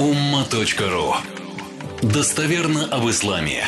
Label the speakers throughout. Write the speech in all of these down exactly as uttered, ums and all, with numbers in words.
Speaker 1: умма точка ру. Достоверно об исламе.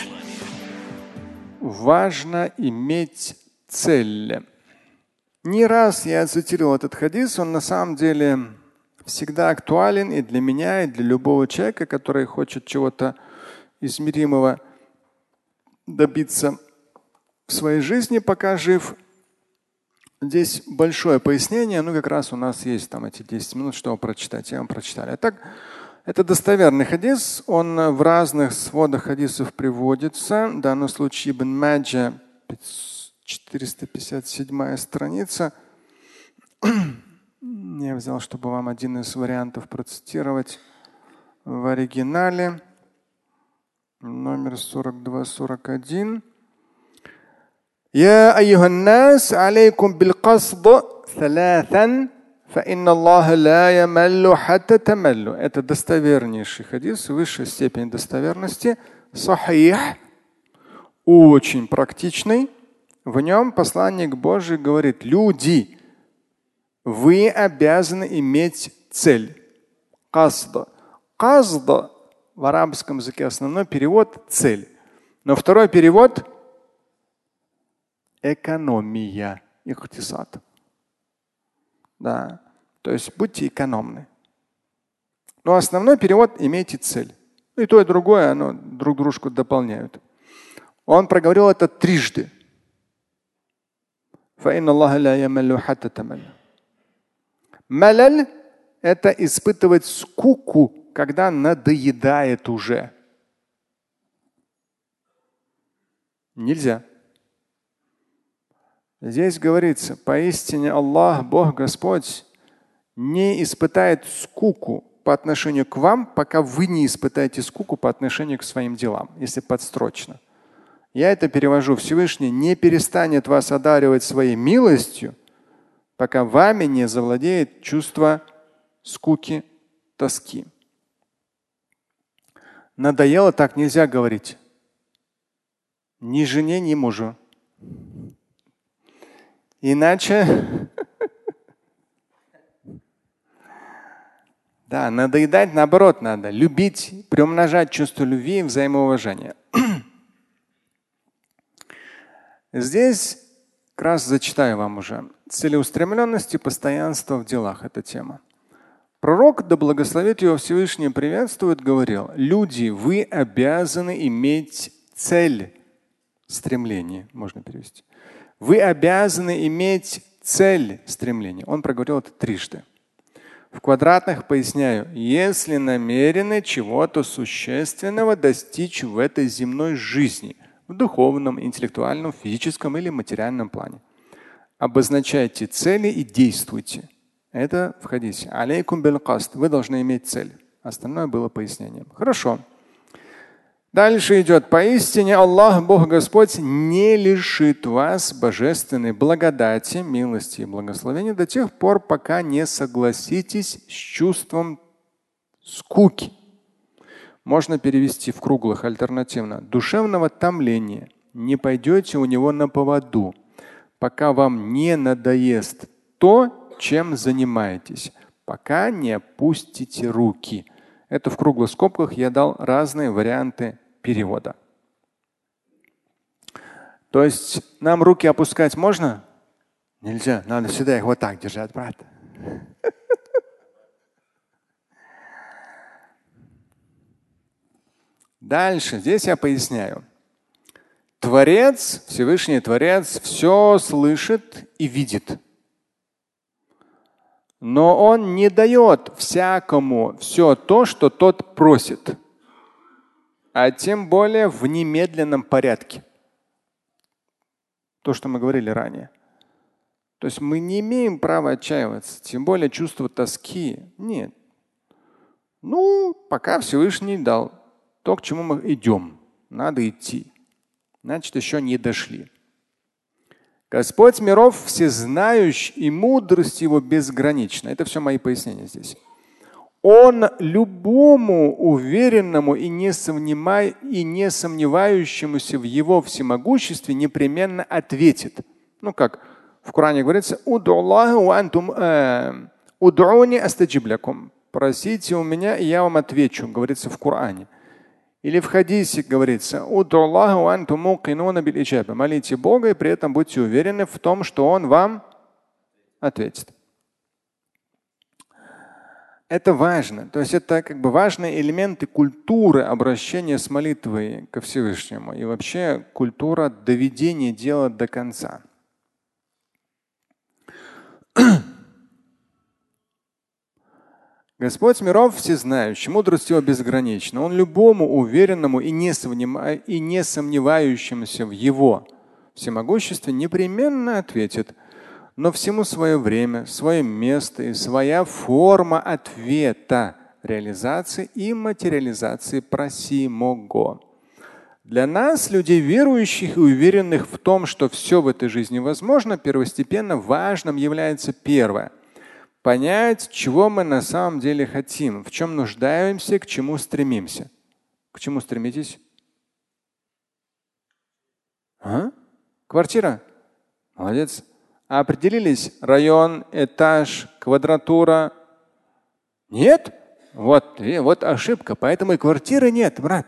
Speaker 2: Важно иметь цель. Не раз я цитировал этот хадис, он на самом деле всегда актуален и для меня, и для любого человека, который хочет чего-то измеримого добиться в своей жизни, пока жив. Здесь большое пояснение, ну как раз у нас есть там эти десять минут, чтобы прочитать. Я вам прочитал. А так, это достоверный хадис, он в разных сводах хадисов приводится. В данном случае Ибн Маджа, четыреста пятьдесят седьмая страница. Я взял, чтобы вам один из вариантов процитировать в оригинале. Номер сорок два сорок один. يا أيها الناس عليكم بالقصد ثلاثا فإن الله لا يمل حتى تملوا. Это достовернейший хадис, высшая степень достоверности. Сахих, очень практичный. В нем посланник Божий говорит: люди, вы обязаны иметь цель. Казда. Казда в арабском языке основной перевод — цель. Но второй перевод — экономия, ихтисад. Да. То есть будьте экономны. Но основной перевод — имейте цель. И то, и другое, оно друг дружку дополняют. Он проговорил это трижды. Малаль — это испытывать скуку, когда надоедает уже. Нельзя. Здесь говорится: поистине Аллах, Бог Господь, не испытает скуку по отношению к вам, пока вы не испытаете скуку по отношению к своим делам, если подстрочно. Я это перевожу: Всевышний не перестанет вас одаривать своей милостью, пока вами не завладеет чувство скуки, тоски. Надоело — так нельзя говорить. Ни жене, ни мужу. Иначе, да, надоедать наоборот надо. Любить, приумножать чувство любви и взаимоуважения. Здесь как раз зачитаю вам уже. Целеустремленность и постоянство в делах — эта тема. Пророк, да благословит его Всевышний, приветствует, говорил: люди, вы обязаны иметь цель, стремление, можно перевести. Вы обязаны иметь цель, стремление. Он проговорил это трижды. В квадратных поясняю: если намерены чего-то существенного достичь в этой земной жизни, в духовном, интеллектуальном, физическом или материальном плане, обозначайте цели и действуйте. Это в хадисе. Алейкум биль каст. Вы должны иметь цель. Остальное было пояснением. Хорошо. Дальше идет: поистине Аллах, Бог Господь, не лишит вас божественной благодати, милости и благословения до тех пор, пока не согласитесь с чувством скуки. Можно перевести в круглых альтернативно: душевного томления. Не пойдете у него на поводу, пока вам не надоест то, чем занимаетесь, пока не опустите руки. Это в круглых скобках я дал разные варианты перевода. То есть нам руки опускать можно? Нельзя. Надо всегда их вот так держать, брат. Дальше. Здесь я поясняю. Творец, Всевышний Творец, все слышит и видит. Но он не дает всякому все то, что тот просит, а тем более в немедленном порядке. То, что мы говорили ранее. То есть мы не имеем права отчаиваться, тем более чувство тоски. Нет. Ну, пока Всевышний дал то, к чему мы идем. Надо идти. Значит, еще не дошли. Господь миров всезнающий, и мудрость его безгранична. Это все мои пояснения здесь. Он любому уверенному и не, сомневай, и не сомневающемуся в его всемогуществе непременно ответит. Ну как в Коране говорится: просите у меня, и я вам отвечу, говорится в Коране. Или в хадисе говорится, молите Бога и при этом будьте уверены в том, что Он вам ответит. Это важно. То есть это как бы важные элементы культуры обращения с молитвой ко Всевышнему и вообще культура доведения дела до конца. Господь миров всезнающий, мудрость его безгранична. Он любому уверенному и не сомневающемуся в его всемогуществе непременно ответит. Но всему свое время, свое место и своя форма ответа, реализации и материализации просимого. Для нас, людей верующих и уверенных в том, что все в этой жизни возможно, первостепенно важным является первое – понять, чего мы на самом деле хотим, в чем нуждаемся, к чему стремимся. К чему стремитесь? А? Квартира? Молодец. А определились? Район, этаж, квадратура? Нет? Вот, вот ошибка. Поэтому и квартиры нет, брат.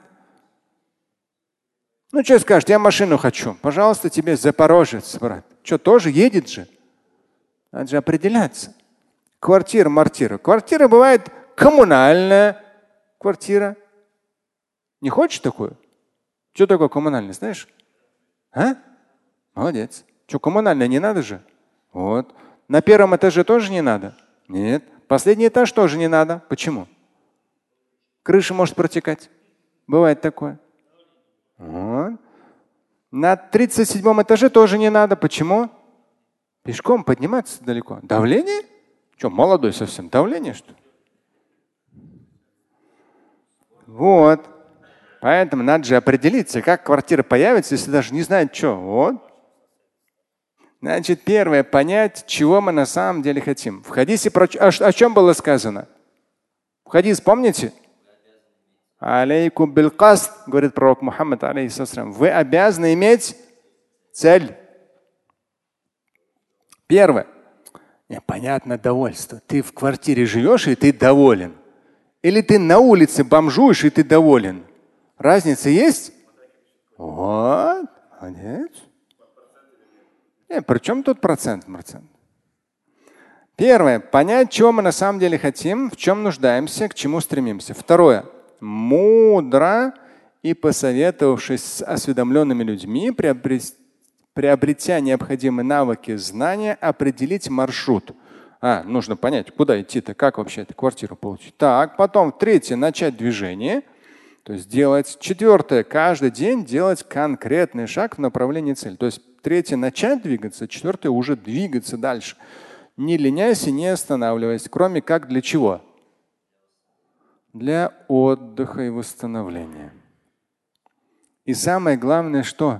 Speaker 2: Ну что скажешь, я машину хочу. Пожалуйста, тебе Запорожец, брат. Что, тоже едет же? Надо же определяться. Квартира, мартира. Квартира бывает коммунальная квартира. Не хочешь такую? Что такое коммунальная, знаешь? А? Молодец. Что, коммунальная не надо же? Вот. На первом этаже тоже не надо? Нет. Последний этаж тоже не надо. Почему? Крыша может протекать. Бывает такое. Вот. На тридцать седьмом этаже тоже не надо. Почему? Пешком подниматься далеко. Давление? Что, молодой совсем? Давление, что ли? Вот. Поэтому надо же определиться, как квартира появится, если даже не знает, что. Вот. Значит, первое, понять, чего мы на самом деле хотим. В хадисе про... о, о чем было сказано? В хадис, помните? Алейкум билкаст, говорит пророк Мухаммад, алейхиссалям. Вы обязаны иметь цель. Первое. Понятно, довольство. Ты в квартире живешь, и ты доволен. Или ты на улице бомжуешь, и ты доволен. Разница есть? Вот. Молодец. Не, при чем тут процент? процент? Первое. Понять, чего мы на самом деле хотим, в чем нуждаемся, к чему стремимся. Второе. Мудро и посоветовавшись с осведомленными людьми, приобрести приобретя необходимые навыки, знания, определить маршрут. А, нужно понять, куда идти-то, как вообще эту квартиру получить. Так, потом третье, начать движение, то есть делать. Четвертое, каждый день делать конкретный шаг в направлении цели. То есть третье, начать двигаться, четвертое, уже двигаться дальше. Не ленясь и не останавливаясь, кроме как для чего? Для отдыха и восстановления. И самое главное, что?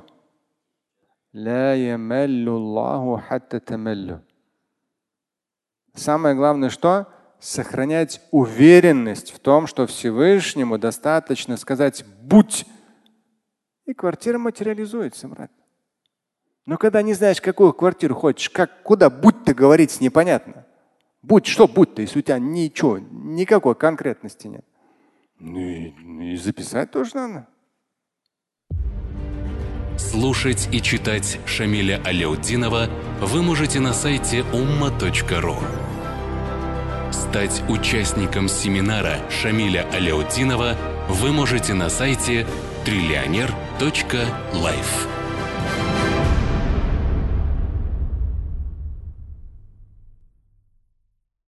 Speaker 2: Самое главное, что? Сохранять уверенность в том, что Всевышнему достаточно сказать «будь». И квартира материализуется, брат. Но когда не знаешь, какую квартиру хочешь, как, куда «будь»-то говорить, непонятно. Будь, что будь-то, если у тебя ничего, никакой конкретности нет. Ну и, и записать тоже надо.
Speaker 1: Слушать и читать Шамиля Аляутдинова вы можете на сайте умма точка ру. Стать участником семинара Шамиля Аляутдинова вы можете на сайте триллионер точка лайф.